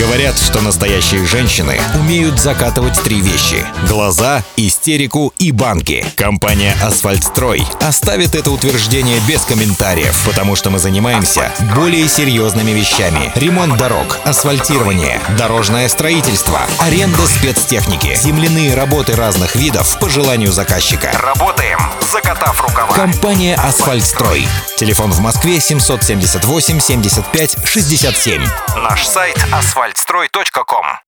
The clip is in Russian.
Говорят, что настоящие женщины умеют закатывать три вещи: глаза, истерику и банки. Компания «Асфальтстрой» оставит это утверждение без комментариев, потому что мы занимаемся более серьезными вещами: ремонт дорог, асфальтирование, дорожное строительство, аренда спецтехники, земляные работы разных видов по желанию заказчика. Работаем, закатав рукава. Компания «Асфальтстрой». Телефон в Москве 778 75 67. Наш сайт asfaltstroy.com.